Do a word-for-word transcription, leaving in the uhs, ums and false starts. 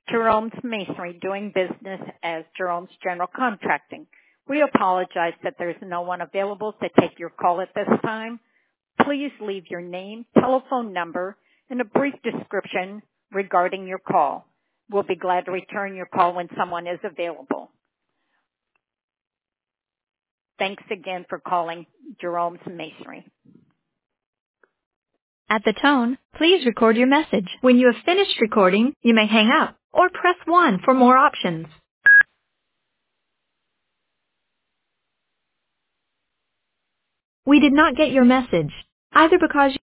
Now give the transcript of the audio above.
Jerome's Masonry, doing business as Jerome's General Contracting. We apologize that there's no one available to take your call at this time. Please leave your name, telephone number, and a brief description regarding your call. We'll be glad to return your call when someone is available. Thanks again for calling Jerome's Masonry. At the tone, please record your message. When you have finished recording, you may hang up or press one for more options. We did not get your message, either because